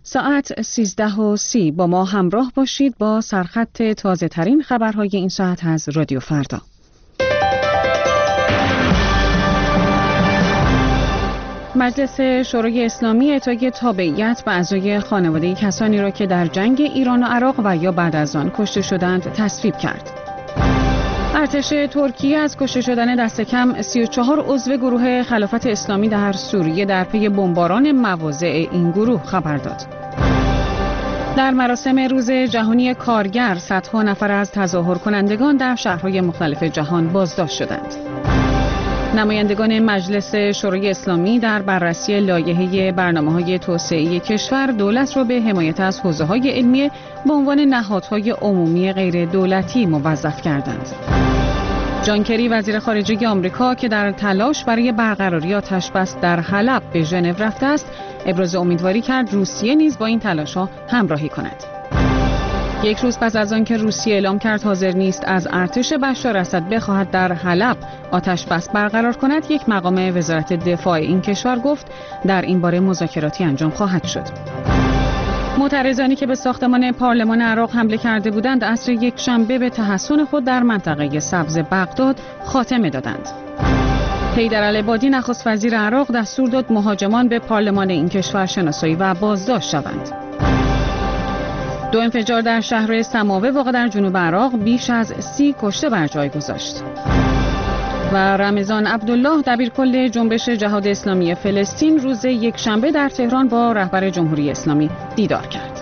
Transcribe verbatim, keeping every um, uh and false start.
ساعت سیزده و سی با ما همراه باشید با سرخط تازه ترین خبرهای این ساعت از رادیو فردا. مجلس شورای اسلامی اعطای تابعیت به اعضای خانواده کسانی را که در جنگ ایران و عراق و یا بعد از آن کشته شدند تصویب کرد. ارتش ترکیه از کشته شدن دست کم سی و چهار عضو گروه خلافت اسلامی در سوریه در پی بمباران مواضع این گروه خبر داد. در مراسم روز جهانی کارگر صدها نفر از تظاهر کنندگان در شهرهای مختلف جهان بازداشت شدند. نمایندگان مجلس شورای اسلامی در بررسی لایحه برنامه‌های توسعه کشور دولت را به حمایت از حوزه‌های علمی به عنوان نهادهای عمومی غیر دولتی موظف کردند. جان کری وزیر خارجه آمریکا که در تلاش برای برقراری آتش‌بس در حلب به ژنو رفته است، ابراز امیدواری کرد روسیه نیز با این تلاش‌ها همراهی کند. یک روز پس از آنکه روسیه اعلام کرد حاضر نیست از ارتش بشار اسد بخواهد در حلب آتش بس برقرار کند، یک مقام وزارت دفاع این کشور گفت در این باره مذاکراتی انجام خواهد شد. معترضانی که به ساختمان پارلمان عراق حمله کرده بودند عصر یک شنبه به تحصن خود در منطقه سبز بغداد خاتمه دادند. حیدر العبادی نخست وزیر عراق دستور داد مهاجمان به پارلمان این کشور شناسایی و بازداشت شوند. دو انفجار در شهر سماوه واقع در جنوب عراق بیش از سی کشته بر جای گذاشت. و رمضان عبدالله دبیرکل جنبش جهاد اسلامی فلسطین روز یکشنبه در تهران با رهبر جمهوری اسلامی دیدار کرد.